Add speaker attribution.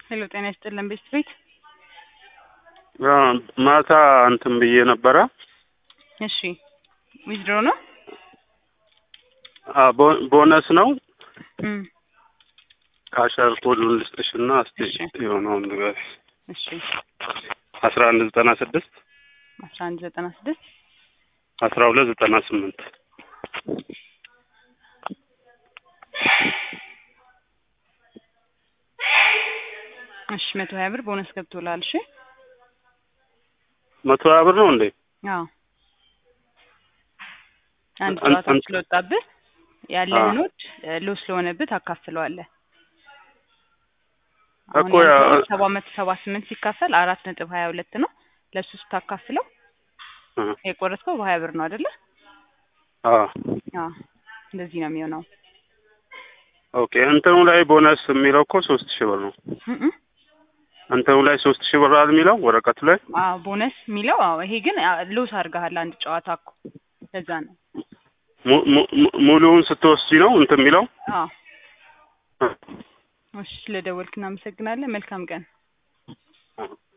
Speaker 1: ሄሎ ጤና ይስጥልን ቤስት ቤት።
Speaker 2: ማታ እንትን ብዬ ነበረ።
Speaker 1: እሺ ዊዝድሮ ነው?
Speaker 2: ቦነስ ነው።
Speaker 1: እም
Speaker 2: ካሸር ኮዱን ልስጥሽና እስቲ የሆነውን ነገር።
Speaker 1: እሺ
Speaker 2: 1196
Speaker 1: 1196
Speaker 2: 1298
Speaker 1: እሺ 120 ብር ቦነስ ገብቶላል። እሺ
Speaker 2: 120 ብር ነው እንዴ?
Speaker 1: አዎ አንድ ጨዋታ ስለወጣብህ ያለህን ኖት ሎስ ስለሆነብህ ታካፍለዋለህ።
Speaker 2: እኮ ያ
Speaker 1: 778 ሲካፈል 4.22 ነው። ለሱ ስታካፍለው የቆረጥከው በ20 ብር ነው አይደለ?
Speaker 2: አዎ
Speaker 1: እንደዚህ ነው የሚሆነው።
Speaker 2: ኦኬ እንትኑ ላይ ቦነስ የሚለው እኮ 3000 ብር ነው። እንትኑ ላይ 3000 ብር አይደል የሚለው ወረቀቱ ላይ?
Speaker 1: ቦነስ የሚለው ይሄ ግን ሎስ አድርገሃል አንድ ጨዋታ እኮ ለዛ ነው።
Speaker 2: ሙሉውን ስትወስጂ ነው እንትን የሚለው?
Speaker 1: እሺ ስለደወልክ እናመሰግናለን። መልካም ቀን።